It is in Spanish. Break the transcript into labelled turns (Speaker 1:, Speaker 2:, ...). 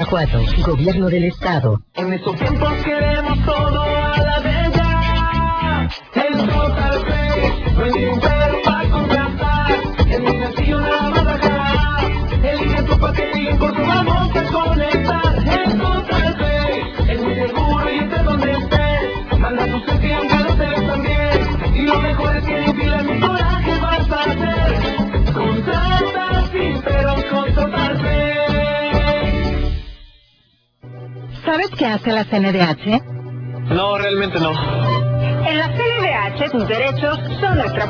Speaker 1: 2024, Gobierno del Estado.
Speaker 2: En estos tiempos queremos todo a la de ya. El Total Play, no hay ningún pero para contratar. Es muy sencillo, nada más acá. Elige tu paquete y en corto vamos a conectar. El Total Play es muy seguro y estés donde estés. Manda tu selfie aunque no te ves también. Y lo mejor es que ni pilas ni coraje vas a hacer. Contrata sin peros con Total Play.
Speaker 1: ¿Sabes qué hace la CNDH?
Speaker 2: No, realmente no.
Speaker 1: En la CNDH tus derechos son nuestra